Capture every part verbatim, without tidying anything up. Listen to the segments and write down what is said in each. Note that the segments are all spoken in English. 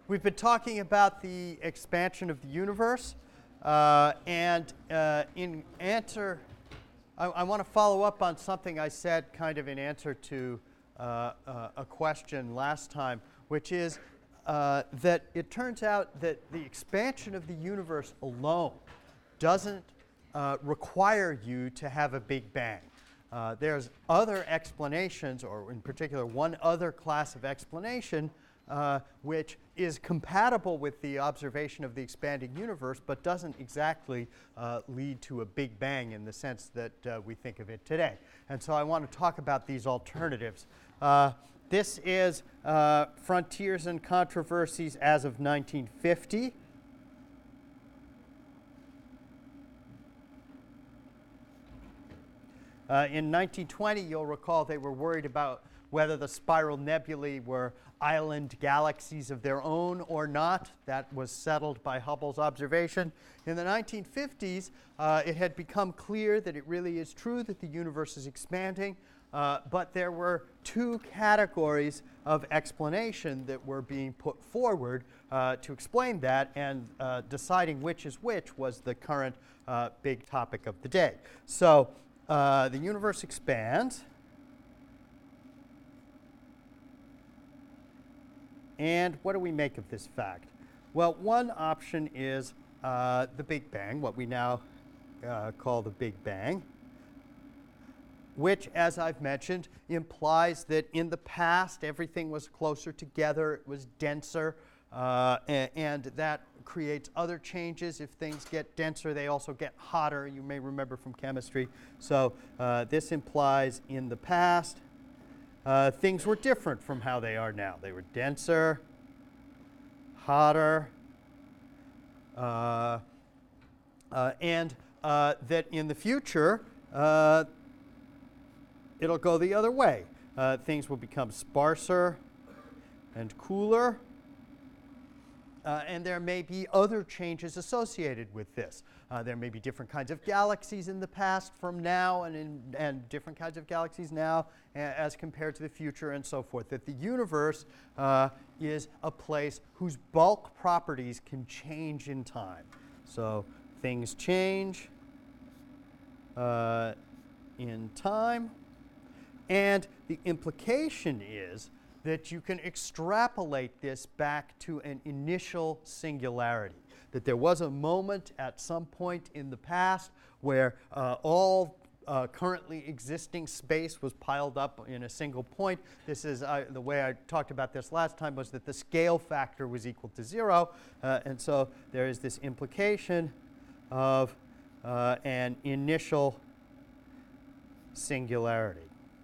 We've been talking about the expansion of the universe, uh, and uh, in answer, I, I want to follow up on something I said kind of in answer to uh, uh, a question last time, which is uh, that it turns out that the expansion of the universe alone doesn't uh, require you to have a Big Bang. Uh, there's other explanations, or in particular one other class of explanation, uh, which is compatible with the observation of the expanding universe, but doesn't exactly uh, lead to a Big Bang in the sense that uh, we think of it today. And so I want to talk about these alternatives. Uh, this is uh, Frontiers and Controversies as of nineteen fifty. Uh, in nineteen twenty, you'll recall they were worried about whether the spiral nebulae were island galaxies of their own or not. That was settled by Hubble's observation. In the nineteen fifties, uh, it had become clear that it really is true that the universe is expanding, uh, but there were two categories of explanation that were being put forward uh, to explain that, and uh, deciding which is which was the current uh, big topic of the day. So uh, the universe expands. And what do we make of this fact? Well, one option is uh, the Big Bang, what we now uh, call the Big Bang, which, as I've mentioned, implies that in the past everything was closer together, it was denser, uh, and, and that creates other changes. If things get denser, they also get hotter, you may remember from chemistry. So uh, this implies in the past Uh, things were different from how they are now. They were denser, hotter, uh, uh, and uh, that in the future, uh, it'll go the other way. Uh, things will become sparser and cooler, uh, and there may be other changes associated with this. Uh, there may be different kinds of galaxies in the past from now, and, in, and different kinds of galaxies now as compared to the future, and so forth. That the universe uh, is a place whose bulk properties can change in time. So things change uh, in time, and the implication is that you can extrapolate this back to an initial singularity. That there was a moment at some point in the past where uh, all uh, currently existing space was piled up in a single point. This is uh, the way I talked about this last time, was that the scale factor was equal to zero. Uh, and so there is this implication of uh, an initial singularity.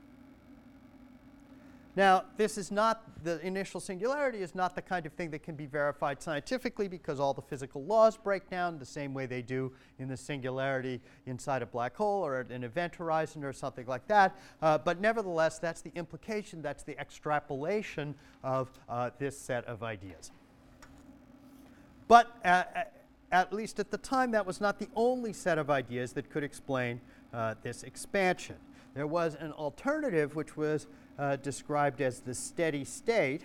Now, this is not, the initial singularity is not the kind of thing that can be verified scientifically, because all the physical laws break down the same way they do in the singularity inside a black hole or at an event horizon or something like that. Uh, but nevertheless, that's the implication, that's the extrapolation of uh, this set of ideas. But uh, at least at the time, that was not the only set of ideas that could explain uh, this expansion. There was an alternative which was Uh, described as the steady state.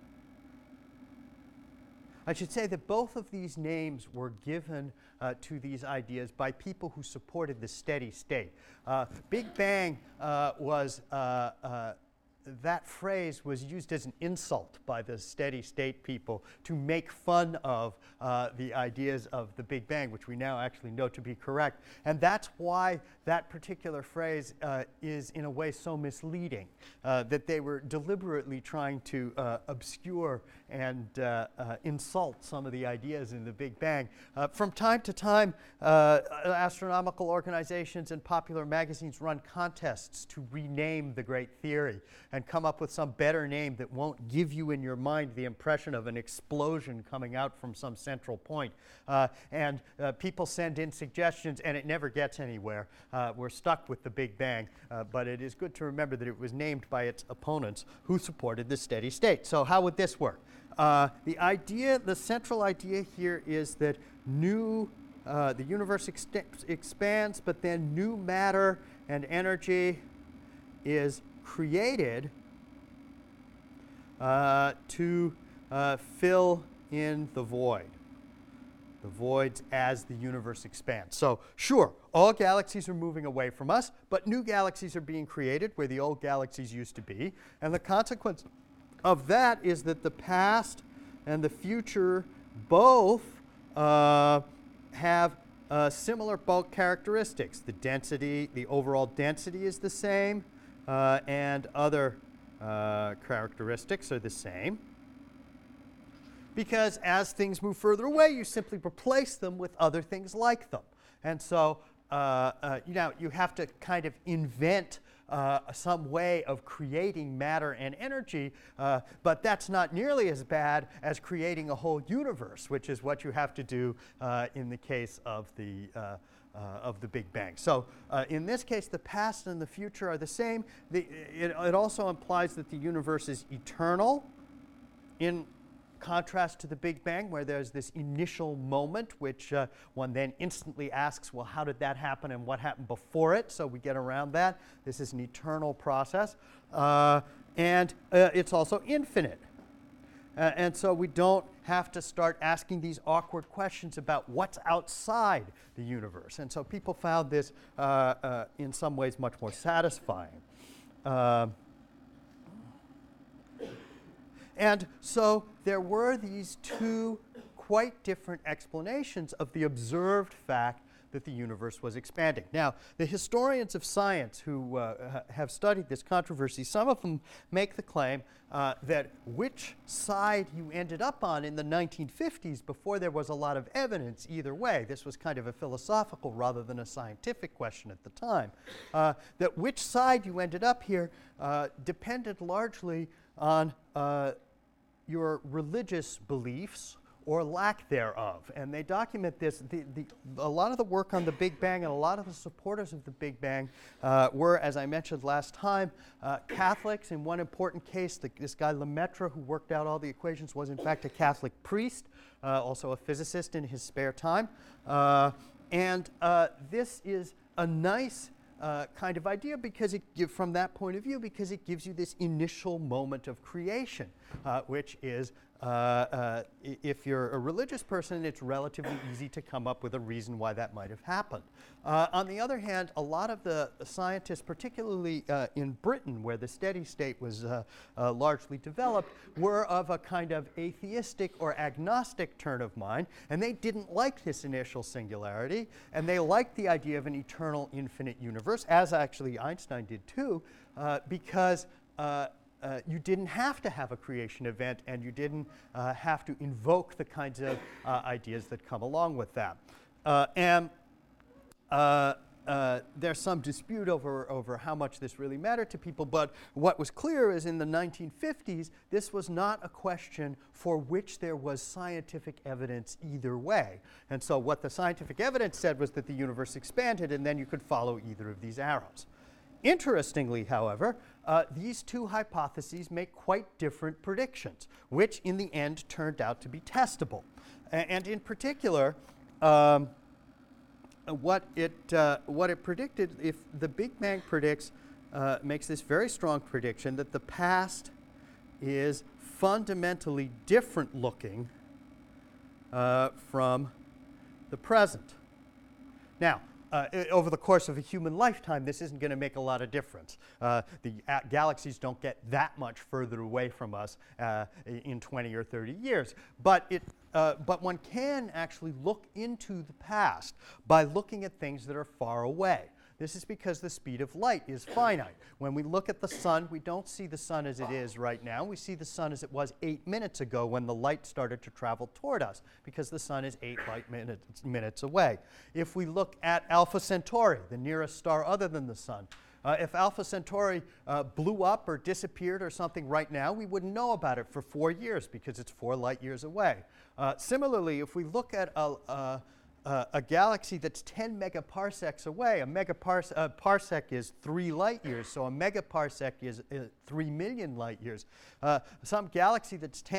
I should say that both of these names were given uh, to these ideas by people who supported the steady state. Uh, Big Bang uh, was, uh, uh, that phrase was used as an insult by the steady state people to make fun of uh, the ideas of the Big Bang, which we now actually know to be correct. And that's why that particular phrase uh, is in a way so misleading, uh, that they were deliberately trying to uh, obscure and uh, uh, insult some of the ideas in the Big Bang. Uh, from time to time, uh, astronomical organizations and popular magazines run contests to rename the great theory and come up with some better name that won't give you in your mind the impression of an explosion coming out from some central point. Uh, and uh, people send in suggestions, and it never gets anywhere. Uh, we're stuck with the Big Bang, uh, but it is good to remember that it was named by its opponents who supported the steady state. So how would this work? Uh, the idea, the central idea here is that new, uh, the universe ex expands, but then new matter and energy is created uh, to uh, fill in the void. The voids as the universe expands. So sure, all galaxies are moving away from us, but new galaxies are being created where the old galaxies used to be. And the consequence of that is that the past and the future both uh, have uh, similar bulk characteristics. The density, the overall density is the same, uh, and other uh, characteristics are the same. Because as things move further away, you simply replace them with other things like them. And so uh, uh, you know, you have to kind of invent uh, some way of creating matter and energy, uh, but that's not nearly as bad as creating a whole universe, which is what you have to do uh, in the case of the uh, Uh, of the Big Bang. So uh, in this case, the past and the future are the same. The, it, it also implies that the universe is eternal, in contrast to the Big Bang, where there's this initial moment, which uh, one then instantly asks, well, how did that happen and what happened before it? So we get around that. This is an eternal process. Uh, and uh, it's also infinite. Uh, and so we don't have to start asking these awkward questions about what's outside the universe. And so people found this uh, uh, in some ways much more satisfying. Uh, and so there were these two quite different explanations of the observed fact that the universe was expanding. Now, the historians of science who uh, ha have studied this controversy, some of them make the claim uh, that which side you ended up on in the nineteen fifties before there was a lot of evidence either way, this was kind of a philosophical rather than a scientific question at the time, uh, that which side you ended up here uh, depended largely on uh, your religious beliefs or lack thereof. And they document this. The, the, a lot of the work on the Big Bang and a lot of the supporters of the Big Bang uh, were, as I mentioned last time, uh, Catholics. In one important case, the, this guy Lemaitre, who worked out all the equations, was in fact a Catholic priest, uh, also a physicist in his spare time. Uh, and uh, this is a nice Uh, kind of idea because it give, from that point of view, because it gives you this initial moment of creation, uh, which is, uh, uh, if you're a religious person, it's relatively easy to come up with a reason why that might have happened. Uh, on the other hand, a lot of the scientists, particularly uh, in Britain, where the steady state was uh, uh, largely developed, were of a kind of atheistic or agnostic turn of mind, and they didn't like this initial singularity, and they liked the idea of an eternal, infinite universe, as actually Einstein did too, uh, because uh, Uh, you didn't have to have a creation event, and you didn't uh, have to invoke the kinds of uh, ideas that come along with that. Uh, and uh, uh, there's some dispute over, over how much this really mattered to people, but what was clear is in the nineteen fifties, this was not a question for which there was scientific evidence either way. And so what the scientific evidence said was that the universe expanded, and then you could follow either of these arrows. Interestingly, however, uh, these two hypotheses make quite different predictions, which in the end turned out to be testable. A and in particular, um, what, it, uh, what it predicted, if the Big Bang predicts, uh, makes this very strong prediction that the past is fundamentally different looking uh, from the present. Now, Uh, over the course of a human lifetime, this isn't going to make a lot of difference. Uh, the uh, galaxies don't get that much further away from us uh, in twenty or thirty years. But, it, uh, but one can actually look into the past by looking at things that are far away. This is because the speed of light is finite. When we look at the sun, we don't see the sun as it is right now. We see the sun as it was eight minutes ago when the light started to travel toward us, because the sun is eight light minutes, minutes away. If we look at Alpha Centauri, the nearest star other than the sun, uh, if Alpha Centauri uh, blew up or disappeared or something right now, we wouldn't know about it for four years because it's four light years away. Uh, similarly, if we look at a, a Uh, a galaxy that's ten megaparsecs away. A megapars uh, parsec is three light years, so a megaparsec is uh, three million light years. Uh, some galaxy that's ten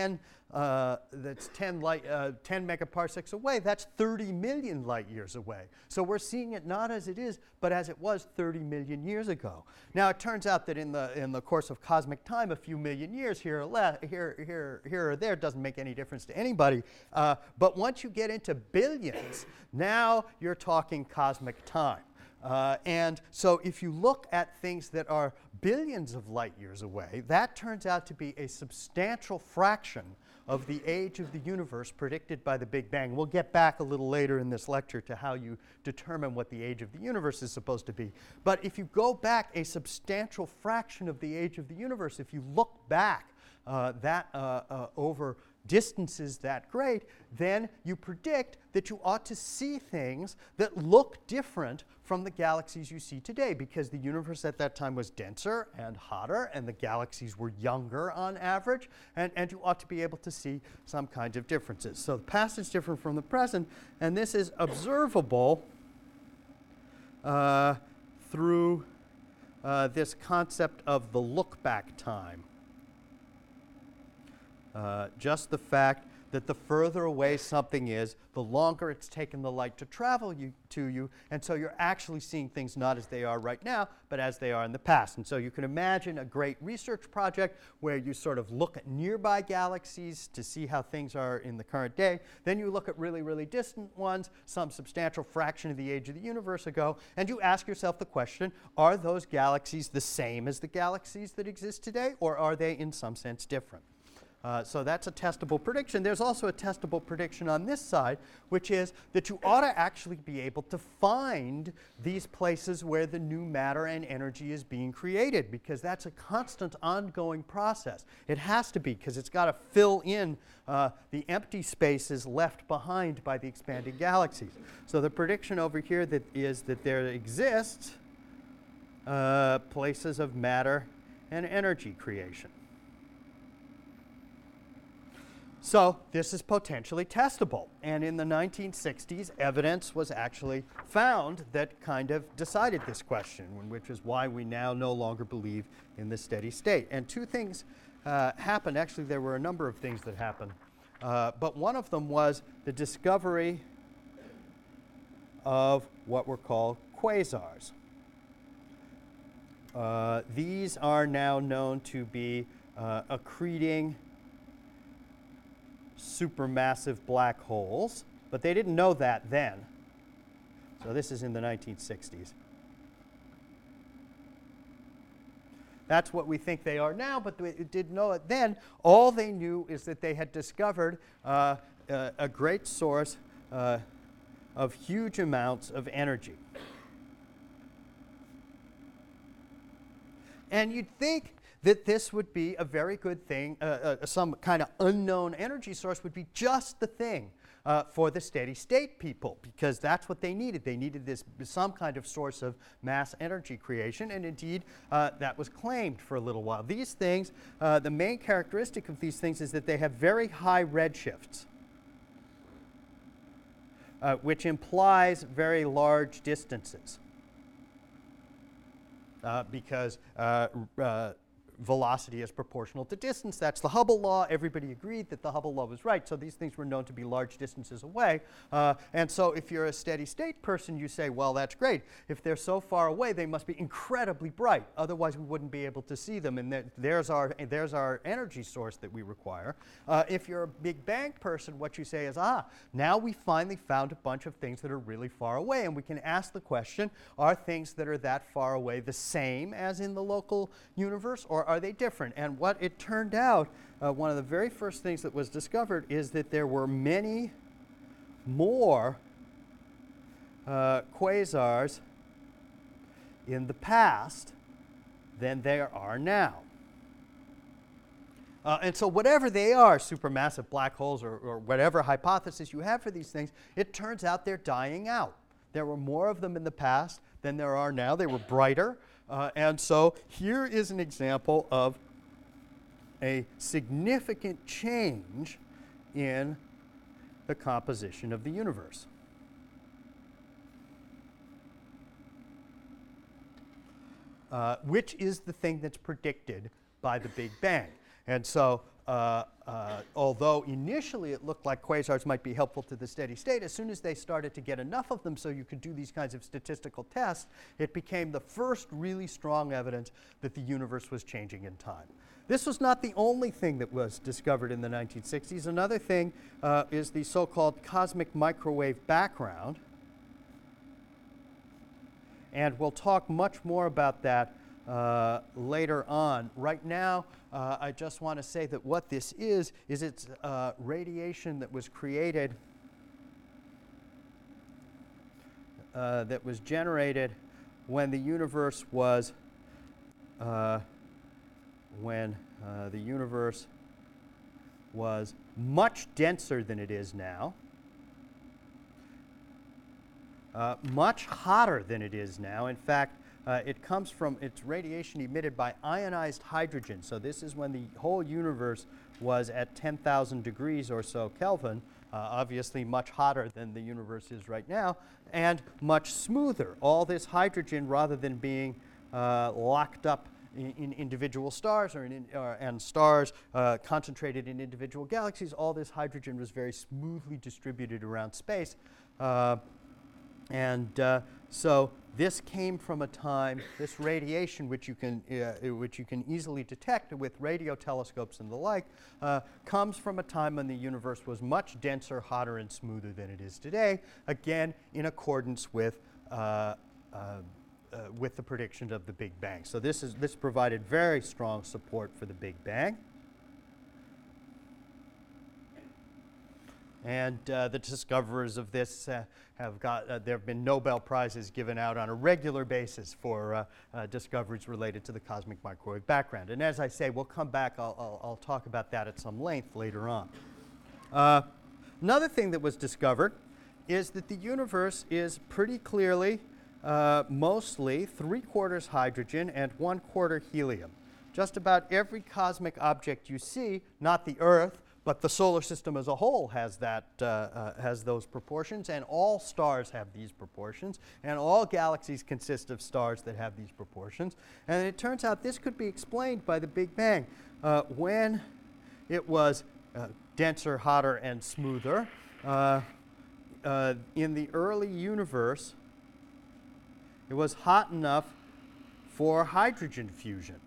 uh, that's ten, light, uh, ten megaparsecs away, that's thirty million light years away. So we're seeing it not as it is, but as it was thirty million years ago. Now it turns out that in the, in the course of cosmic time, a few million years here or, le here, here, here or there doesn't make any difference to anybody. Uh, but once you get into billions, now you're talking cosmic time. Uh, and so if you look at things that are billions of light years away, that turns out to be a substantial fraction of the age of the universe predicted by the Big Bang. We'll get back a little later in this lecture to how you determine what the age of the universe is supposed to be. But if you go back a substantial fraction of the age of the universe, if you look back uh, that uh, uh, over distances that great, then you predict that you ought to see things that look different from the galaxies you see today, because the universe at that time was denser and hotter, and the galaxies were younger on average, and, and you ought to be able to see some kinds of differences. So the past is different from the present, and this is observable uh, through uh, this concept of the look-back time. Uh, just the fact that the further away something is, the longer it's taken the light to travel you, to you, and so you're actually seeing things not as they are right now, but as they are in the past. And so you can imagine a great research project where you sort of look at nearby galaxies to see how things are in the current day. Then you look at really, really distant ones, some substantial fraction of the age of the universe ago, and you ask yourself the question, are those galaxies the same as the galaxies that exist today, or are they in some sense different? Uh, so that's a testable prediction. There's also a testable prediction on this side, which is that you ought to actually be able to find these places where the new matter and energy is being created, because that's a constant ongoing process. It has to be, because it's got to fill in uh, the empty spaces left behind by the expanding galaxies. So the prediction over here that is that there exist uh, places of matter and energy creation. So this is potentially testable, and in the nineteen sixties, evidence was actually found that kind of decided this question, which is why we now no longer believe in the steady state. And two things uh, happened. Actually, there were a number of things that happened, uh, but one of them was the discovery of what were called quasars. Uh, these are now known to be uh, accreting supermassive black holes, but they didn't know that then. So this is in the nineteen sixties. That's what we think they are now, but they didn't know it then. All they knew is that they had discovered uh, uh, a great source uh, of huge amounts of energy. And you'd think that this would be a very good thing, uh, uh, some kind of unknown energy source would be just the thing uh, for the steady state people, because that's what they needed. They needed this some kind of source of mass energy creation, and indeed uh, that was claimed for a little while. These things, uh, the main characteristic of these things is that they have very high redshifts, uh, which implies very large distances, uh, because uh, uh, velocity is proportional to distance. That's the Hubble law. Everybody agreed that the Hubble law was right. So these things were known to be large distances away. Uh, and so if you're a steady state person, you say, well, that's great. If they're so far away, they must be incredibly bright. Otherwise, we wouldn't be able to see them. And there's our, there's our energy source that we require. Uh, if you're a Big Bang person, what you say is, ah, now we finally found a bunch of things that are really far away. And we can ask the question, are things that are that far away the same as in the local universe, or are they different? And what it turned out, uh, one of the very first things that was discovered is that there were many more uh, quasars in the past than there are now. Uh, and so whatever they are, supermassive black holes or, or whatever hypothesis you have for these things, it turns out they're dying out. There were more of them in the past than there are now. They were brighter. Uh, and so here is an example of a significant change in the composition of the universe. Uh, which is the thing that's predicted by the Big Bang. And so uh, uh, although initially it looked like quasars might be helpful to the steady state, as soon as they started to get enough of them so you could do these kinds of statistical tests, it became the first really strong evidence that the universe was changing in time. This was not the only thing that was discovered in the nineteen sixties. Another thing uh, is the so-called cosmic microwave background. And we'll talk much more about that uh, later on. Right now, uh, I just want to say that what this is, is it's uh, radiation that was created, uh, that was generated when the universe was, uh, when uh, the universe was much denser than it is now. Uh, much hotter than it is now. In fact, uh, it comes from, it's radiation emitted by ionized hydrogen. So this is when the whole universe was at ten thousand degrees or so Kelvin, uh, obviously much hotter than the universe is right now, and much smoother. All this hydrogen, rather than being uh, locked up in, in individual stars or in, or, and stars uh, concentrated in individual galaxies, all this hydrogen was very smoothly distributed around space. Uh, And uh, so this came from a time, this radiation, which you can, uh, which you can easily detect with radio telescopes and the like, uh, comes from a time when the universe was much denser, hotter, and smoother than it is today, again, in accordance with, uh, uh, uh, with the predictions of the Big Bang. So this, is, this provided very strong support for the Big Bang. And uh, the discoverers of this uh, have got, uh, there have been Nobel Prizes given out on a regular basis for uh, uh, discoveries related to the cosmic microwave background. And as I say, we'll come back, I'll, I'll, I'll talk about that at some length later on. Uh, another thing that was discovered is that the universe is pretty clearly uh, mostly three quarters hydrogen and one quarter helium. Just about every cosmic object you see, not the Earth, but the solar system as a whole has that, uh, uh, has those proportions, and all stars have these proportions, and all galaxies consist of stars that have these proportions. And it turns out this could be explained by the Big Bang. Uh, when it was uh, denser, hotter, and smoother, uh, uh, in the early universe, it was hot enough for hydrogen fusion.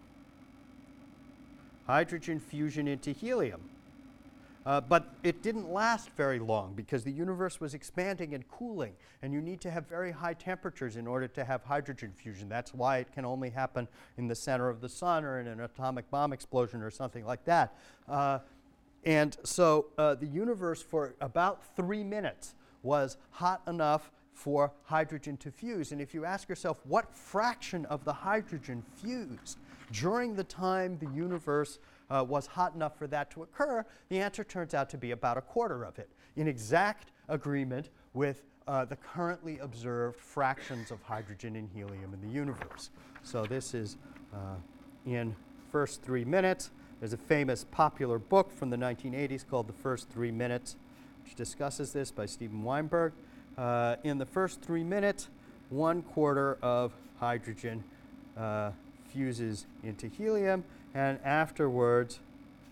Hydrogen fusion into helium. Uh, but it didn't last very long because the universe was expanding and cooling, and you need to have very high temperatures in order to have hydrogen fusion. That's why it can only happen in the center of the sun or in an atomic bomb explosion or something like that. Uh, and so uh, the universe for about three minutes was hot enough for hydrogen to fuse. And if you ask yourself what fraction of the hydrogen fused during the time the universe Uh, was hot enough for that to occur, the answer turns out to be about a quarter of it, in exact agreement with uh, the currently observed fractions of hydrogen and helium in the universe. So this is uh, in first three minutes. There's a famous popular book from the nineteen eighties called The First Three Minutes, which discusses this, by Steven Weinberg. Uh, in the first three minutes, one quarter of hydrogen uh, fuses into helium, and afterwards,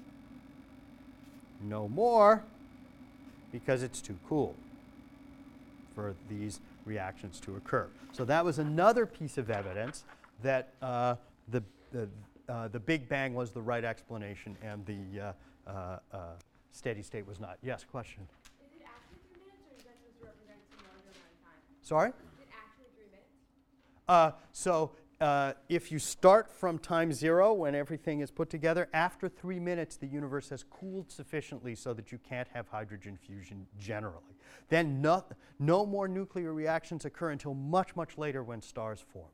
no more, because it's too cool for these reactions to occur. So that was another piece of evidence that uh, the, the, uh, the Big Bang was the right explanation and the uh, uh, uh, steady state was not. Yes, question? Is it actually three minutes, or is that supposed to represent some larger amount of time? Sorry? Is it actually three minutes? Uh, so uh, if you start from time zero, when everything is put together, after three minutes, the universe has cooled sufficiently so that you can't have hydrogen fusion generally. Then no, no more nuclear reactions occur until much, much later when stars form.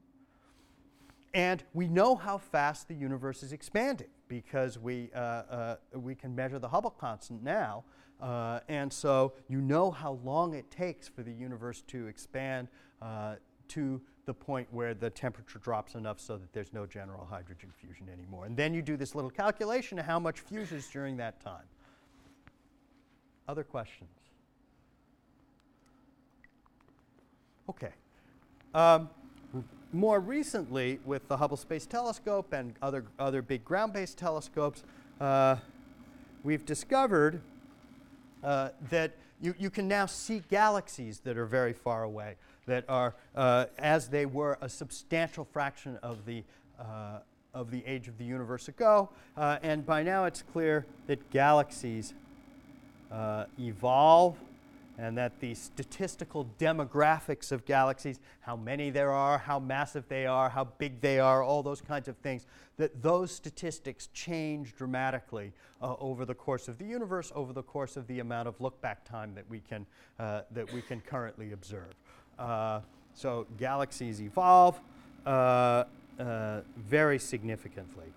And we know how fast the universe is expanding because we, uh, uh, we can measure the Hubble constant now. Uh, and so you know how long it takes for the universe to expand uh, to the point where the temperature drops enough so that there's no general hydrogen fusion anymore. And then you do this little calculation of how much fuses during that time. Other questions? Okay. Um, more recently, with the Hubble Space Telescope and other, other big ground-based telescopes, uh, we've discovered uh, that you, you can now see galaxies that are very far away, that are, uh, as they were, a substantial fraction of the, uh, of the age of the universe ago. Uh, and by now it's clear that galaxies uh, evolve, and that the statistical demographics of galaxies, how many there are, how massive they are, how big they are, all those kinds of things, that those statistics change dramatically uh, over the course of the universe, over the course of the amount of look-back time that we can, uh, that we can currently observe. Uh, so galaxies evolve uh, uh, very significantly.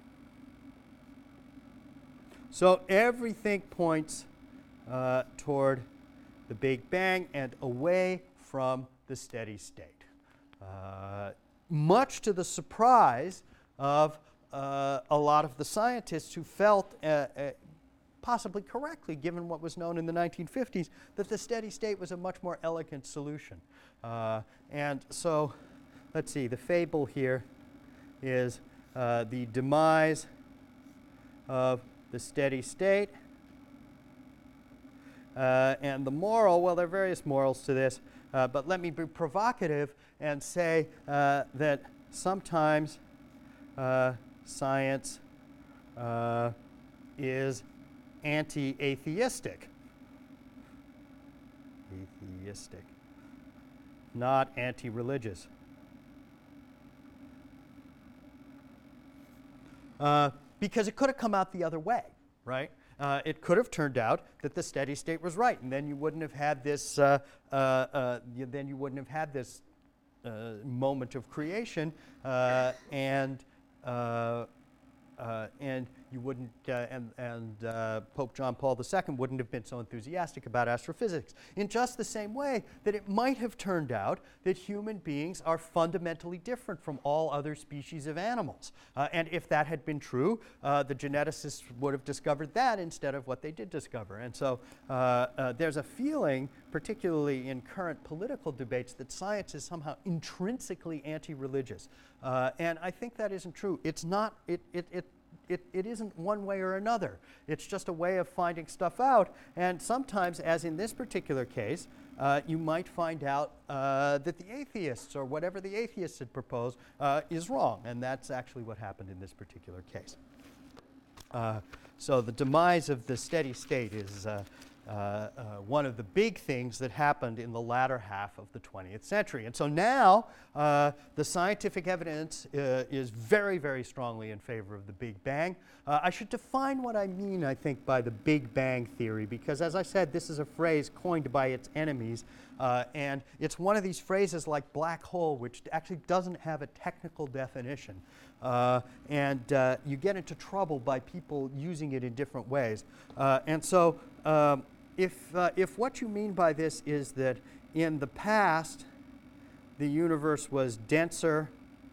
So everything points uh, toward the Big Bang and away from the steady state. Uh, much to the surprise of uh, a lot of the scientists who felt, uh, uh, possibly correctly given what was known in the nineteen fifties, that the steady state was a much more elegant solution. Uh, and so, let's see, the fable here is uh, the demise of the steady state. Uh, and the moral, well, there are various morals to this, uh, but let me be provocative and say uh, that sometimes uh, science uh, is anti-atheistic. Atheistic. Not anti-religious. Uh, because it could have come out the other way, right? Uh, it could have turned out that the steady state was right, and then you wouldn't have had this. Uh, uh, uh, you, then you wouldn't have had this uh, moment of creation, uh, and uh, uh, and you wouldn't, uh, and and uh, Pope John Paul the Second wouldn't have been so enthusiastic about astrophysics. In just the same way that it might have turned out that human beings are fundamentally different from all other species of animals. Uh, and if that had been true, uh, the geneticists would have discovered that instead of what they did discover. And so uh, uh, there's a feeling, particularly in current political debates, that science is somehow intrinsically anti-religious. Uh, and I think that isn't true. It's not, it, it, it It, it isn't one way or another. It's just a way of finding stuff out. And sometimes, as in this particular case, uh, you might find out uh, that the atheists, or whatever the atheists had proposed, uh, is wrong. And that's actually what happened in this particular case. Uh, so the demise of the steady state is uh, Uh, uh, one of the big things that happened in the latter half of the twentieth century. And so now uh, the scientific evidence uh, is very, very strongly in favor of the Big Bang. Uh, I should define what I mean, I think, by the Big Bang theory, because as I said, this is a phrase coined by its enemies, uh, and it's one of these phrases like black hole, which actually doesn't have a technical definition. Uh, and uh, you get into trouble by people using it in different ways. Uh, and so um, if, uh, if what you mean by this is that in the past the universe was denser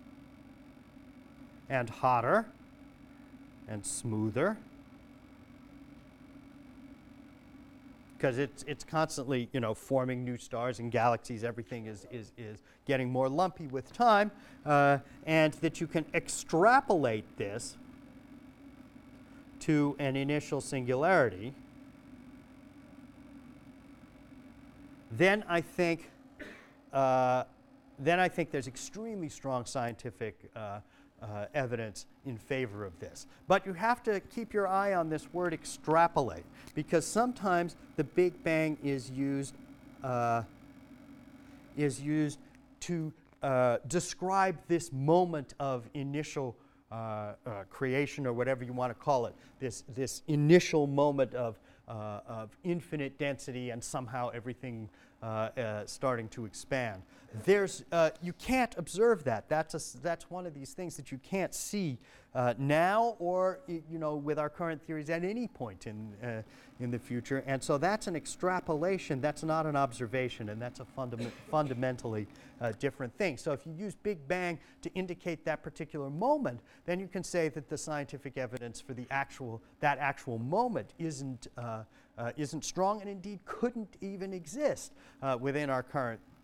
and hotter and smoother, because it's, it's constantly, you know, forming new stars and galaxies, everything is, is, is getting more lumpy with time, uh, and that you can extrapolate this to an initial singularity, then I think, uh, then I think there's extremely strong scientific uh, uh, evidence in favor of this. But you have to keep your eye on this word extrapolate, because sometimes the Big Bang is used uh, is used to uh, describe this moment of initial uh, uh, creation, or whatever you want to call it, this this initial moment of uh, of infinite density, and somehow everything uh, uh, starting to expand. There's, uh, you can't observe that. That's, a, that's one of these things that you can't see uh, now, or you know, with our current theories at any point in, uh, in the future. And so that's an extrapolation. That's not an observation, and that's a fundament fundamentally uh, different thing. So if you use Big Bang to indicate that particular moment, then you can say that the scientific evidence for the actual, that actual moment isn't, uh, uh, isn't strong, and indeed couldn't even exist uh, within our current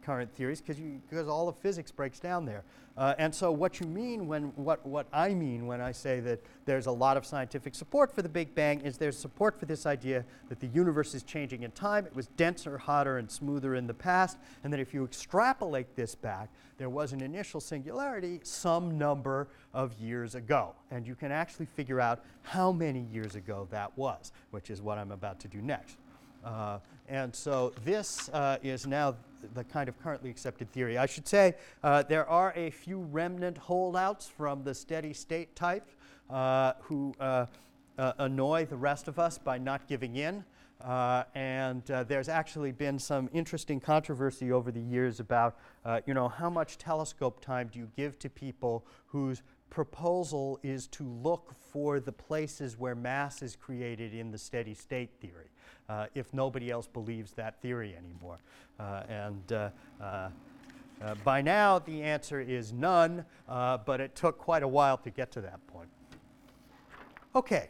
current theories because because all of physics breaks down there. Uh, and so what you mean when, what, what I mean when I say that there's a lot of scientific support for the Big Bang is there's support for this idea that the universe is changing in time. It was denser, hotter, and smoother in the past, and that if you extrapolate this back, there was an initial singularity some number of years ago. And you can actually figure out how many years ago that was, which is what I'm about to do next. Uh, and so this uh, is now th the kind of currently accepted theory. I should say uh, there are a few remnant holdouts from the steady state type uh, who uh, uh, annoy the rest of us by not giving in. Uh, and uh, there's actually been some interesting controversy over the years about, uh, you know, how much telescope time do you give to people whose proposal is to look for the places where mass is created in the steady state theory, uh, if nobody else believes that theory anymore. Uh, and uh, uh, uh, by now, the answer is none, uh, but it took quite a while to get to that point. Okay.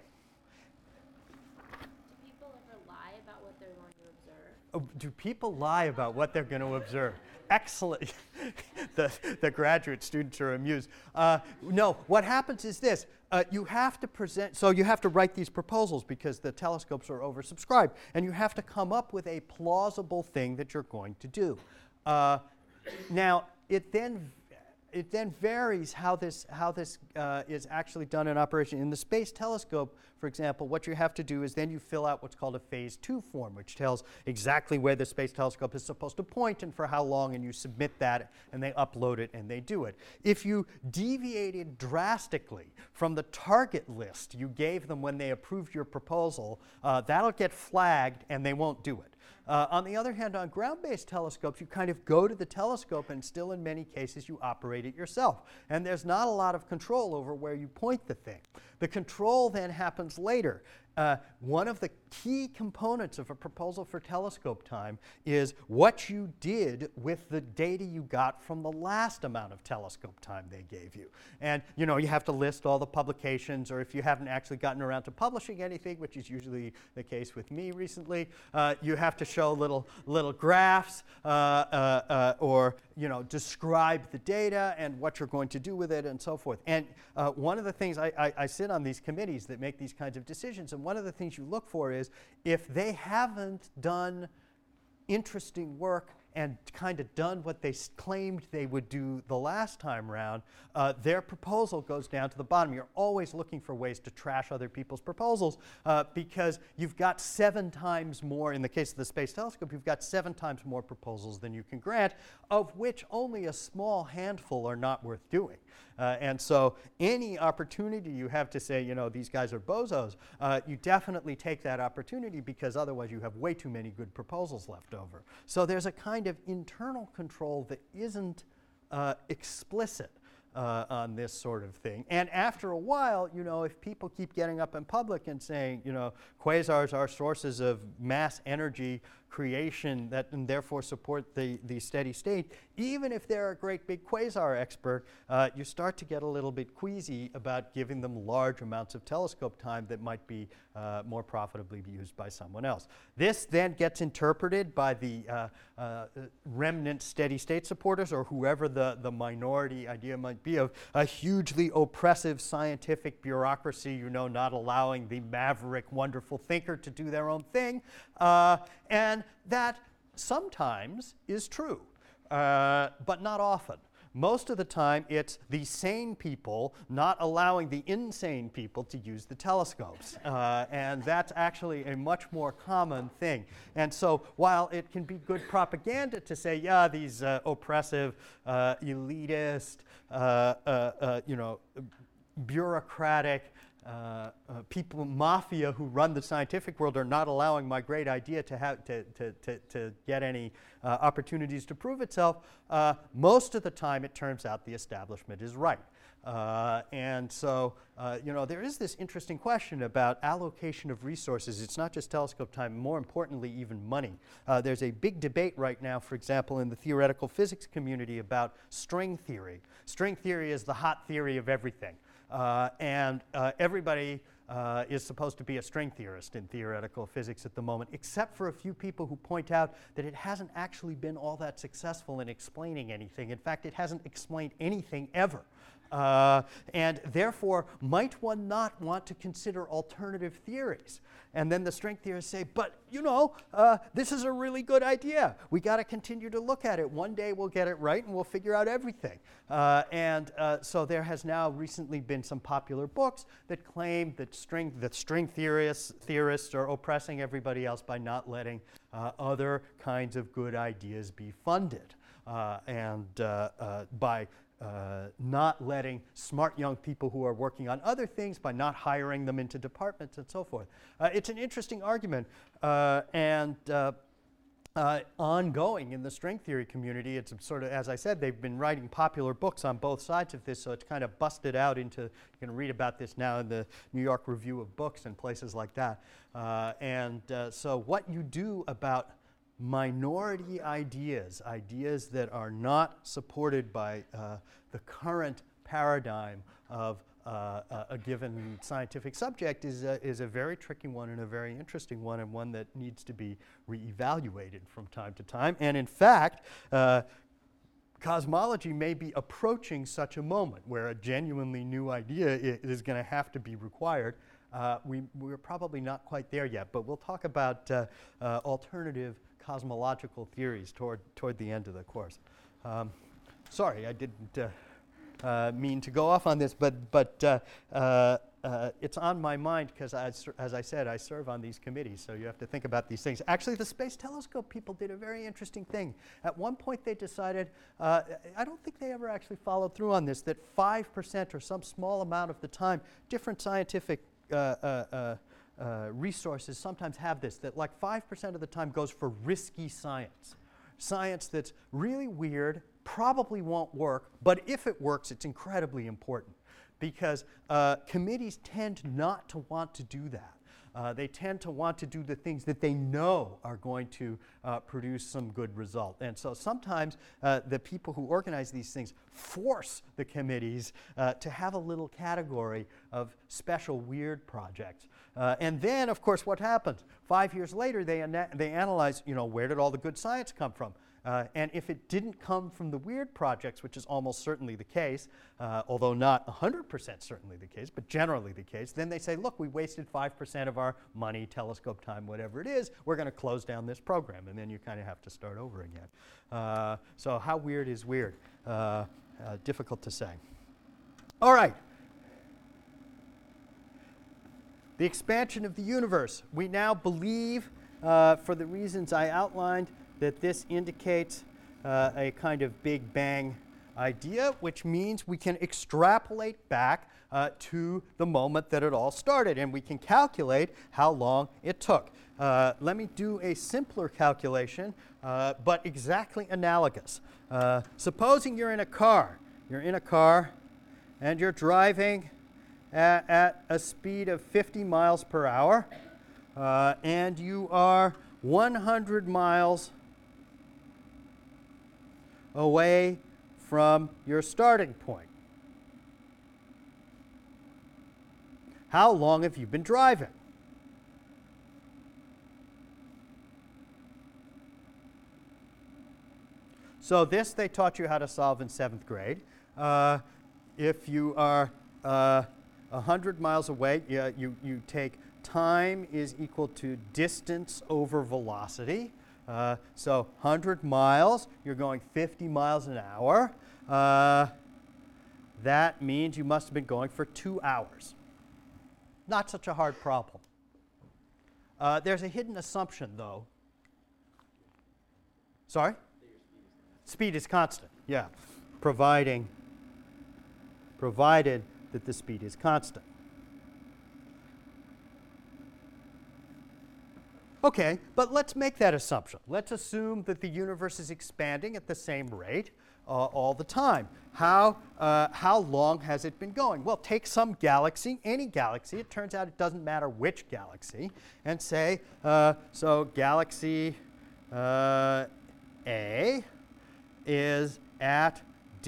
Do people ever lie about what they're going to observe? Oh, do people lie about what they're going to observe? Excellent. the, the graduate students are amused. Uh, no, what happens is this. Uh, you have to present, so you have to write these proposals because the telescopes are oversubscribed, and you have to come up with a plausible thing that you're going to do. Uh, now, it then It then varies how this, how this uh, is actually done in operation. In the Space Telescope, for example, what you have to do is then you fill out what's called a phase two form, which tells exactly where the Space Telescope is supposed to point and for how long, and you submit that, and they upload it, and they do it. If you deviated drastically from the target list you gave them when they approved your proposal, uh, that'll get flagged, and they won't do it. Uh, on the other hand, on ground-based telescopes, you kind of go to the telescope and still in many cases you operate it yourself. And there's not a lot of control over where you point the thing. The control then happens later. Uh, one of the key components of a proposal for telescope time is what you did with the data you got from the last amount of telescope time they gave you. And you know, you have to list all the publications, or if you haven't actually gotten around to publishing anything, which is usually the case with me recently, uh, you have to show little, little graphs uh, uh, uh, or you know, describe the data and what you're going to do with it and so forth. And uh, one of the things, I, I, I sit on these committees that make these kinds of decisions, and one of the things you look for is if they haven't done interesting work and kind of done what they claimed they would do the last time round, uh, their proposal goes down to the bottom. You're always looking for ways to trash other people's proposals uh, because you've got seven times more, in the case of the Space Telescope, you've got seven times more proposals than you can grant, of which only a small handful are not worth doing. Uh, and so any opportunity you have to say, you know, these guys are bozos, uh, you definitely take that opportunity because otherwise you have way too many good proposals left over. So there's a kind of internal control that isn't uh, explicit uh, on this sort of thing. And after a while, you know, if people keep getting up in public and saying, you know, quasars are sources of mass energy creation that and therefore support the, the steady state, even if they're a great big quasar expert, uh, you start to get a little bit queasy about giving them large amounts of telescope time that might be uh, more profitably used by someone else. This then gets interpreted by the uh, uh, remnant steady state supporters, or whoever the, the minority idea might be, of a hugely oppressive scientific bureaucracy, you know, not allowing the maverick, wonderful thinker to do their own thing. Uh, and that sometimes is true, uh, but not often. Most of the time, it's the sane people not allowing the insane people to use the telescopes. Uh, and that's actually a much more common thing. And so while it can be good propaganda to say, yeah, these uh, oppressive, uh, elitist, uh, uh, uh, you know, bureaucratic, Uh, uh, people, mafia who run the scientific world are not allowing my great idea to have to, to, to, to get any uh, opportunities to prove itself, uh, most of the time it turns out the establishment is right. Uh, and so, uh, you know, there is this interesting question about allocation of resources. It's not just telescope time, more importantly, even money. Uh, there's a big debate right now, for example, in the theoretical physics community about string theory. String theory is the hot theory of everything. Uh, and uh, everybody uh, is supposed to be a string theorist in theoretical physics at the moment, except for a few people who point out that it hasn't actually been all that successful in explaining anything. In fact, it hasn't explained anything ever. Uh, and therefore, might one not want to consider alternative theories? And then the string theorists say, but you know, uh, this is a really good idea. We got to continue to look at it. One day we'll get it right and we'll figure out everything. Uh, and uh, so there has now recently been some popular books that claim that string, that string theorists, theorists are oppressing everybody else by not letting uh, other kinds of good ideas be funded. Uh, and uh, uh, by Uh, not letting smart young people who are working on other things, by not hiring them into departments and so forth. Uh, it's an interesting argument uh, and uh, uh, ongoing in the string theory community. It's sort of, as I said, they've been writing popular books on both sides of this, so it's kind of busted out into, you can read about this now in the New York Review of Books and places like that. Uh, and uh, so what you do about minority ideas, ideas that are not supported by uh, the current paradigm of uh, a, a given scientific subject is a, is a very tricky one and a very interesting one, and one that needs to be reevaluated from time to time. And in fact, uh, cosmology may be approaching such a moment where a genuinely new idea i- is going to have to be required. Uh, we, we're probably not quite there yet, but we'll talk about uh, uh, alternative cosmological theories toward, toward the end of the course. Um, sorry, I didn't uh, uh, mean to go off on this, but, but uh, uh, uh, it's on my mind because, as I said, I serve on these committees, so you have to think about these things. Actually, the Space Telescope people did a very interesting thing. At one point, they decided, uh, I don't think they ever actually followed through on this, that five percent or some small amount of the time, different scientific uh, uh, uh, Uh, resources sometimes have this, that like five percent of the time goes for risky science. Science that's really weird, probably won't work, but if it works, it's incredibly important. Because uh, committees tend not to want to do that. Uh, they tend to want to do the things that they know are going to uh, produce some good result. And so sometimes uh, the people who organize these things force the committees uh, to have a little category of special weird projects. Uh, and then, of course, what happens? Five years later, they, ana- they analyze, you know, where did all the good science come from? Uh, and if it didn't come from the weird projects, which is almost certainly the case, uh, although not one hundred percent certainly the case, but generally the case, then they say, look, we wasted five percent of our money, telescope time, whatever it is, we're going to close down this program. And then you kind of have to start over again. Uh, so how weird is weird? Uh, uh, difficult to say. All right. The expansion of the universe. We now believe, uh, for the reasons I outlined, that this indicates uh, a kind of Big Bang idea, which means we can extrapolate back uh, to the moment that it all started, and we can calculate how long it took. Uh, let me do a simpler calculation, uh, but exactly analogous. Uh, supposing you're in a car. You're in a car, and you're driving at, at a speed of fifty miles per hour, uh, and you are one hundred miles away from your starting point. How long have you been driving? So this they taught you how to solve in seventh grade. Uh, if you are uh, one hundred miles away, you, you, you take time is equal to distance over velocity. Uh, so one hundred miles, you're going fifty miles an hour. Uh, that means you must have been going for two hours. Not such a hard problem. Uh, there's a hidden assumption, though. Sorry? Speed is constant, yeah. Providing, provided that the speed is constant. Okay, but let's make that assumption. Let's assume that the universe is expanding at the same rate uh, all the time. How, uh, how long has it been going? Well, take some galaxy, any galaxy. It turns out it doesn't matter which galaxy. And say, uh, so galaxy uh, A is at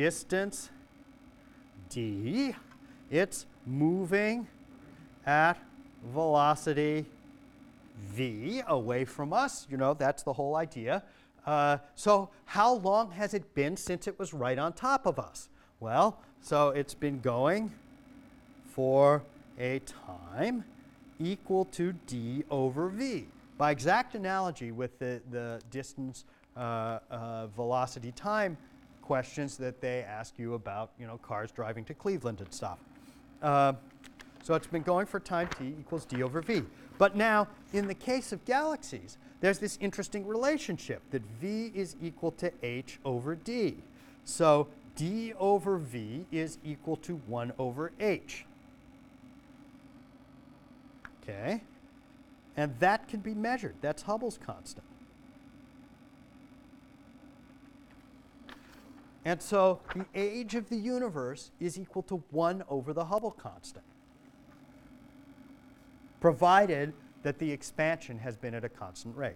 distance d. It's moving at velocity v away from us. You know, that's the whole idea. Uh, so how long has it been since it was right on top of us? Well, so it's been going for a time equal to d over v. By exact analogy with the, the distance uh, uh, velocity time questions that they ask you about, you know, cars driving to Cleveland and stuff. Uh, so it's been going for time t equals d over v. But now, in the case of galaxies, there's this interesting relationship that v is equal to h over d. So d over v is equal to one over h. Okay? And that can be measured. That's Hubble's constant. And so the age of the universe is equal to one over the Hubble constant, provided that the expansion has been at a constant rate.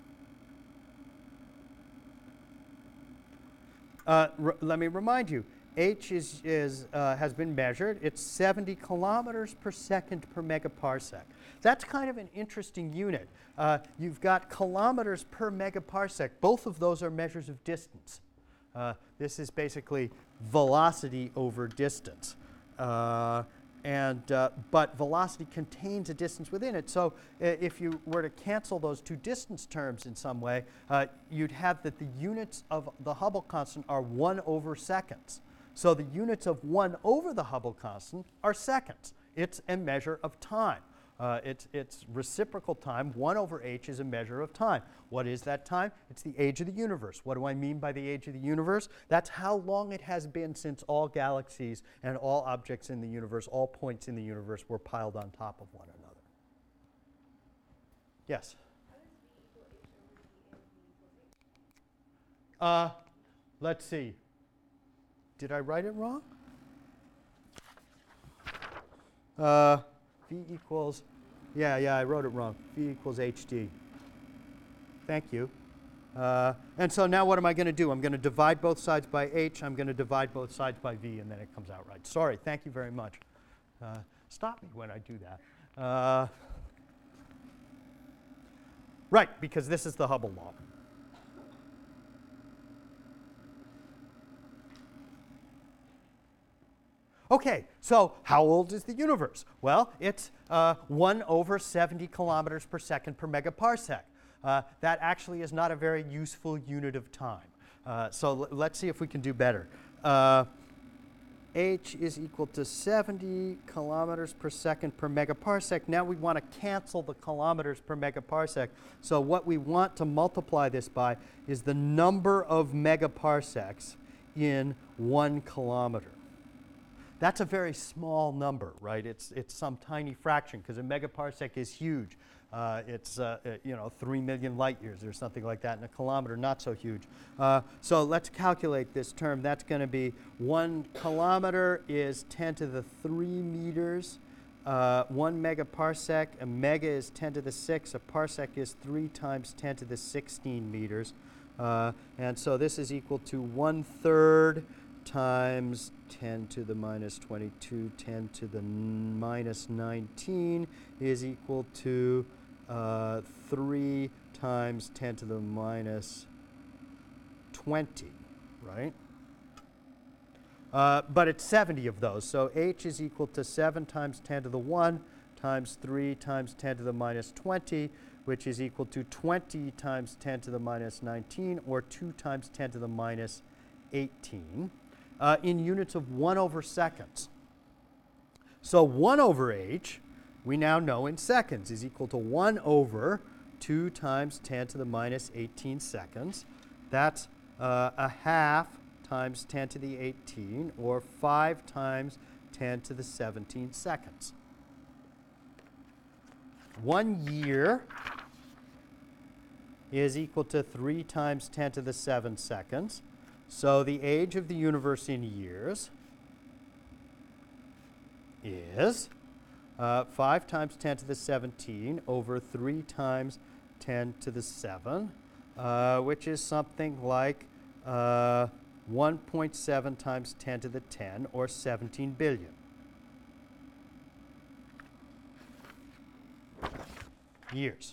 Uh, let me remind you, h is, is, uh, has been measured. It's seventy kilometers per second per megaparsec. That's kind of an interesting unit. Uh, you've got kilometers per megaparsec. Both of those are measures of distance. Uh, this is basically velocity over distance. Uh, and, uh, but velocity contains a distance within it. So uh, if you were to cancel those two distance terms in some way, uh, you'd have that the units of the Hubble constant are one over seconds. So the units of one over the Hubble constant are seconds. It's a measure of time. Uh, it's, it's reciprocal time. one over h is a measure of time. What is that time? It's the age of the universe. What do I mean by the age of the universe? That's how long it has been since all galaxies and all objects in the universe, all points in the universe, were piled on top of one another. Yes? Uh, let's see. Did I write it wrong? Uh, V equals, yeah, yeah, I wrote it wrong. V equals H D. Thank you. Uh, and so now what am I going to do? I'm going to divide both sides by h. I'm going to divide both sides by v, and then it comes out right. Sorry, thank you very much. Uh, stop me when I do that. Uh, right, because this is the Hubble law. Okay, so how old is the universe? Well, it's uh, one over seventy kilometers per second per megaparsec. Uh, that actually is not a very useful unit of time. Uh, so let's see if we can do better. Uh, h is equal to seventy kilometers per second per megaparsec. Now we want to cancel the kilometers per megaparsec. So what we want to multiply this by is the number of megaparsecs in one kilometer. That's a very small number, right? It's, it's some tiny fraction, because a megaparsec is huge. Uh, it's uh, uh, you know, three million light years or something like that, and a kilometer not so huge. Uh, so let's calculate this term. That's going to be one kilometer is ten to the three meters. Uh, one megaparsec, a mega is ten to the six. A parsec is three times ten to the sixteen meters. Uh, and so this is equal to one third times ten to the minus twenty-two, ten to the minus nineteen is equal to uh, three times ten to the minus twenty, right? Uh, but it's seventy of those. So h is equal to seven times ten to the one times three times ten to the minus twenty, which is equal to twenty times ten to the minus nineteen, or two times ten to the minus eighteen. Uh, in units of one over seconds. So one over h, we now know in seconds, is equal to one over two times ten to the minus eighteen seconds. That's uh, a half times ten to the eighteen, or five times ten to the seventeen seconds. One year is equal to three times ten to the seven seconds. So the age of the universe in years is uh, five times ten to the seventeen over three times ten to the seven, uh, which is something like uh, one point seven times ten to the ten, or seventeen billion. years.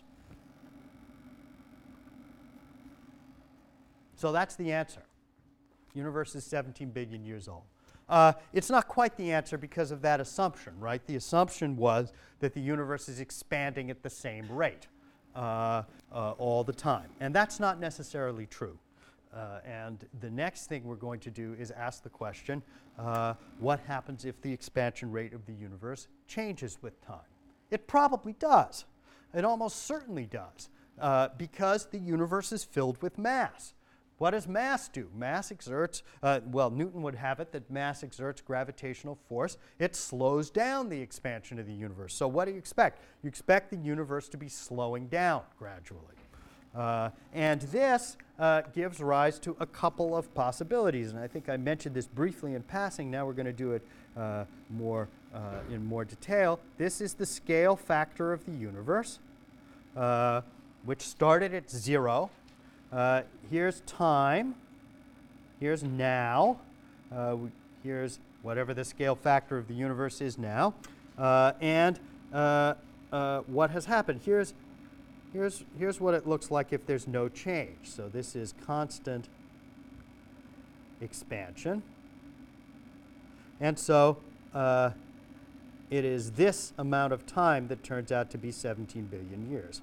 So that's the answer. Universe is seventeen billion years old. Uh, it's not quite the answer because of that assumption, right? The assumption was that the universe is expanding at the same rate uh, uh, all the time. And that's not necessarily true. Uh, and the next thing we're going to do is ask the question, uh, what happens if the expansion rate of the universe changes with time? It probably does. It almost certainly does, uh, because the universe is filled with mass. What does mass do? Mass exerts, uh, well, Newton would have it that mass exerts gravitational force. It slows down the expansion of the universe. So what do you expect? You expect the universe to be slowing down gradually. Uh, and this uh, gives rise to a couple of possibilities. And I think I mentioned this briefly in passing. Now we're going to do it uh, more uh, in more detail. This is the scale factor of the universe, uh, which started at zero. Uh, here's time. Here's now. Uh, we, here's whatever the scale factor of the universe is now. Uh, and uh, uh, what has happened? Here's Here's, here's what it looks like if there's no change. So this is constant expansion. And so uh, it is this amount of time that turns out to be seventeen billion years.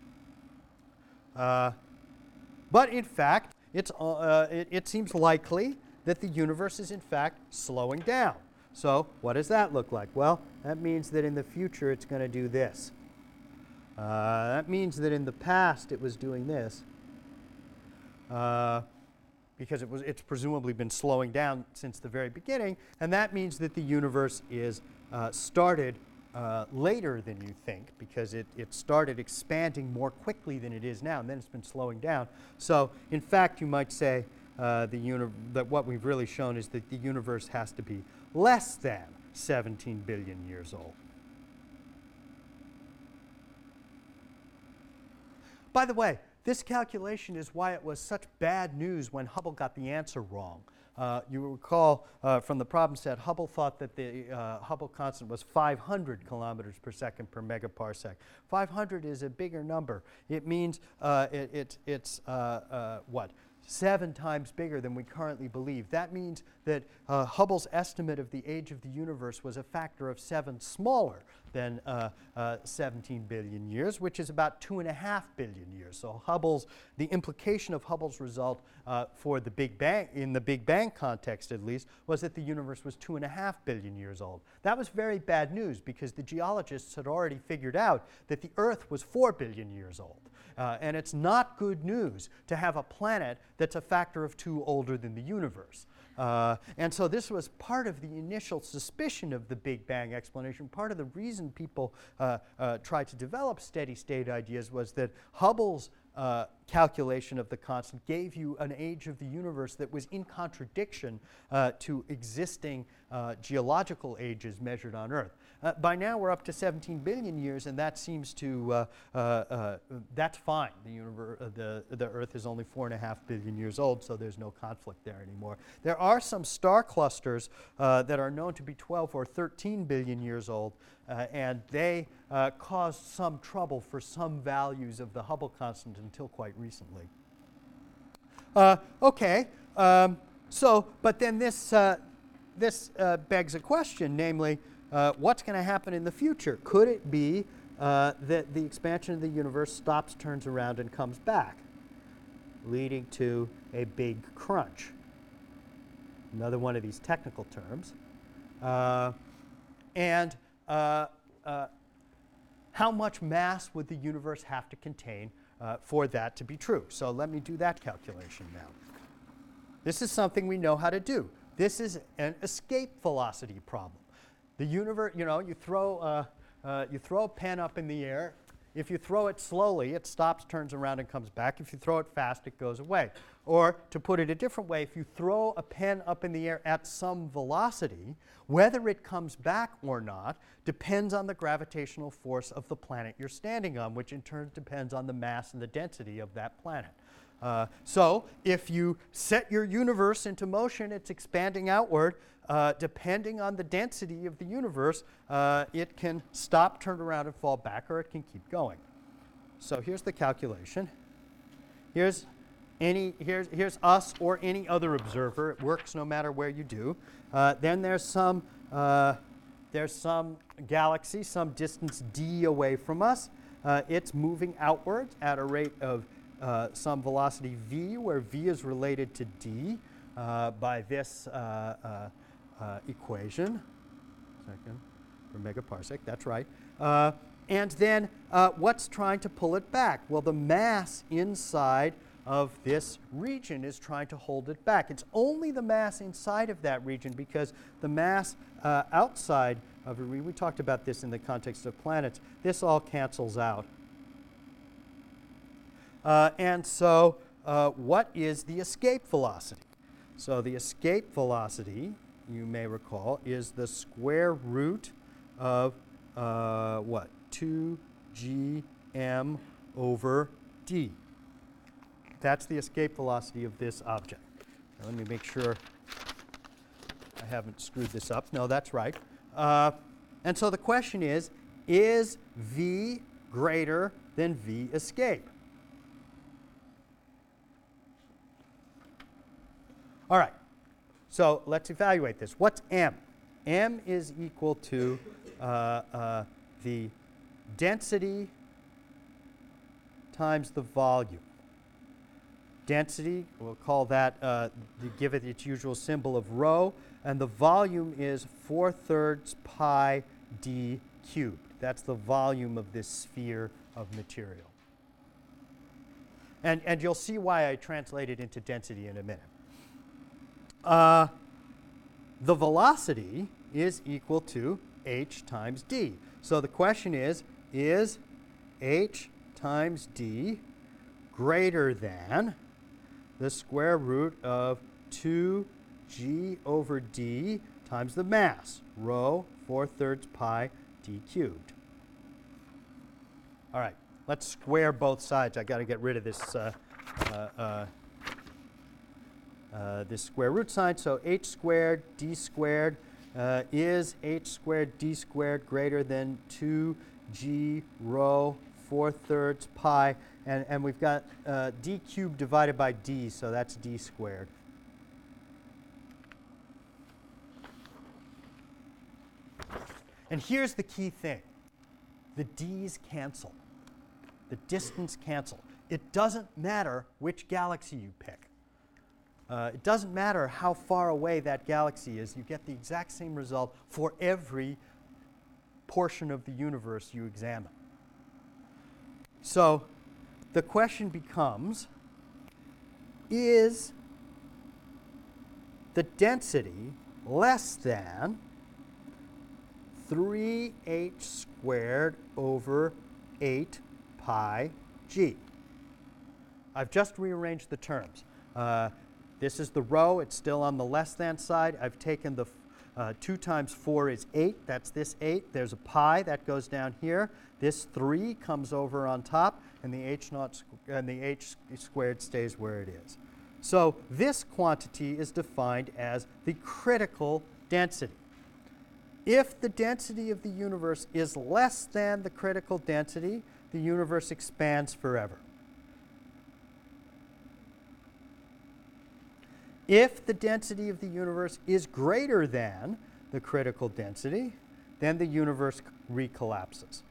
Uh, but in fact, it's, uh, it, it seems likely that the universe is in fact slowing down. So what does that look like? Well, that means that in the future it's going to do this. Uh, that means that in the past it was doing this uh, because it was, it's presumably been slowing down since the very beginning, and that means that the universe is uh, started uh, later than you think because it, it started expanding more quickly than it is now, and then it's been slowing down. So in fact you might say uh, the uni- that what we've really shown is that the universe has to be less than seventeen billion years old. By the way, this calculation is why it was such bad news when Hubble got the answer wrong. Uh, you recall uh, from the problem set, Hubble thought that the uh, Hubble constant was five hundred kilometers per second per megaparsec. five hundred is a bigger number. It means uh, it, it, it's, uh, uh, what, seven times bigger than we currently believe. That means that uh, Hubble's estimate of the age of the universe was a factor of seven smaller than uh, uh, seventeen billion years, which is about two and a half billion years. So Hubble's, the implication of Hubble's result uh, for the Big Bang, in the Big Bang context at least, was that the universe was two and a half billion years old. That was very bad news because the geologists had already figured out that the Earth was four billion years old. Uh, and it's not good news to have a planet that's a factor of two older than the universe. Uh, and so this was part of the initial suspicion of the Big Bang explanation. Part of the reason people uh, uh, tried to develop steady-state ideas was that Hubble's uh, calculation of the constant gave you an age of the universe that was in contradiction uh, to existing uh, geological ages measured on Earth. Uh, by now we're up to seventeen billion years, and that seems to, uh, uh, uh, that's fine. The, universe, uh, the, the Earth is only four and a half billion years old, so there's no conflict there anymore. There are some star clusters uh, that are known to be twelve or thirteen billion years old, uh, and they uh, caused some trouble for some values of the Hubble constant until quite recently. Uh, okay, um, so, but then this, uh, this uh, begs a question, namely, Uh, what's going to happen in the future? Could it be uh, that the expansion of the universe stops, turns around, and comes back, leading to a big crunch? Another one of these technical terms. Uh, and uh, uh, how much mass would the universe have to contain uh, for that to be true? So let me do that calculation now. This is something we know how to do. This is an escape velocity problem. The universe, you know, you throw, uh, uh, you throw a pen up in the air. If you throw it slowly, it stops, turns around, and comes back. If you throw it fast, it goes away. Or to put it a different way, if you throw a pen up in the air at some velocity, whether it comes back or not depends on the gravitational force of the planet you're standing on, which in turn depends on the mass and the density of that planet. Uh, so if you set your universe into motion, it's expanding outward. Uh, depending on the density of the universe, uh, it can stop, turn around, and fall back, or it can keep going. so here's the calculation. Here's any here's here's us or any other observer. It works no matter where you do. Uh, then there's some uh, there's some galaxy, some distance d away from us. Uh, it's moving outwards at a rate of uh, some velocity v, where v is related to d uh, by this uh, uh, uh, equation. Second per megaparsec. That's right. Uh, and then uh, what's trying to pull it back? Well, the mass inside of this region is trying to hold it back. It's only the mass inside of that region, because the mass uh, outside of a region, we talked about this in the context of planets, this all cancels out. Uh, and so uh, what is the escape velocity? So the escape velocity, you may recall, is the square root of uh, what? two g m over d. That's the escape velocity of this object. Now let me make sure I haven't screwed this up. No, that's right. Uh, and so the question is, is v greater than v escape? All right. So let's evaluate this. What's m? M is equal to uh, uh, the density times the volume. Density, we'll call that, uh, give it its usual symbol of rho, and the volume is four thirds pi d cubed. That's the volume of this sphere of material. And, and you'll see why I translate it into density in a minute. Uh, the velocity is equal to h times d. So the question is, is h times d greater than the square root of two g over d times the mass, rho four thirds pi d cubed? All right, let's square both sides. I got to get rid of this uh, uh, uh, uh, this square root sign. So h squared d squared uh, is h squared d squared greater than two g rho four thirds pi, and, and we've got uh, d cubed divided by d, so that's d squared. And here's the key thing. The d's cancel. The distance cancel. It doesn't matter which galaxy you pick. Uh, it doesn't matter how far away that galaxy is. You get the exact same result for every portion of the universe you examine. So the question becomes, is the density less than three h squared over eight pi g? I've just rearranged the terms. Uh, this is the rho. It's still on the less than side. I've taken the uh, two times four is eight. That's this eight. There's a pi that goes down here. This three comes over on top, and the h naught and the h squared stays where it is. So this quantity is defined as the critical density. If the density of the universe is less than the critical density, the universe expands forever. If the density of the universe is greater than the critical density, then the universe recollapses.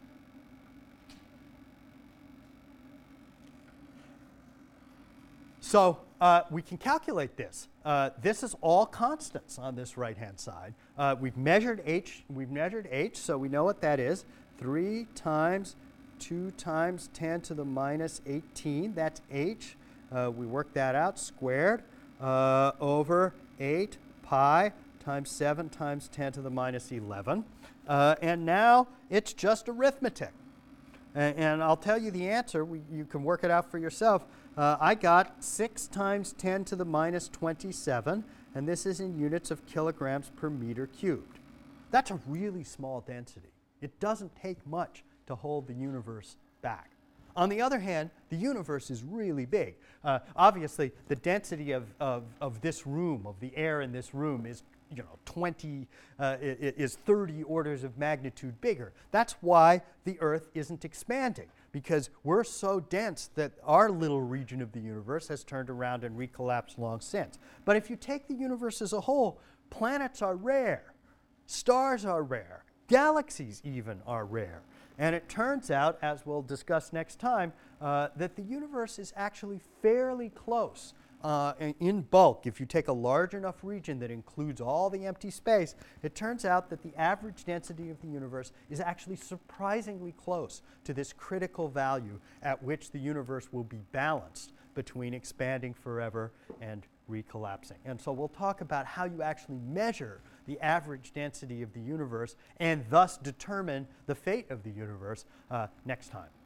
So uh, we can calculate this. Uh, this is all constants on this right-hand side. Uh, we've measured h. We've measured h, so we know what that is. three times two times ten to the minus eighteen. That's h. Uh, we work that out, squared, uh, over eight pi times seven times ten to the minus eleven. Uh, and now it's just arithmetic. And, and I'll tell you the answer. We, you can work it out for yourself. Uh, I got six times ten to the minus twenty-seven, and this is in units of kilograms per meter cubed. That's a really small density. It doesn't take much to hold the universe back. On the other hand, the universe is really big. Uh, obviously, the density of, of, of this room, of the air in this room, is you know, twenty, uh, is thirty orders of magnitude bigger. That's why the Earth isn't expanding. because we're so dense that our little region of the universe has turned around and recollapsed long since. But if you take the universe as a whole, planets are rare, stars are rare, galaxies even are rare. And it turns out, as we'll discuss next time, uh, that the universe is actually fairly close uh, in, in bulk. If you take a large enough region that includes all the empty space, it turns out that the average density of the universe is actually surprisingly close to this critical value at which the universe will be balanced between expanding forever and recollapsing. And so we'll talk about how you actually measure the average density of the universe and thus determine the fate of the universe uh, next time.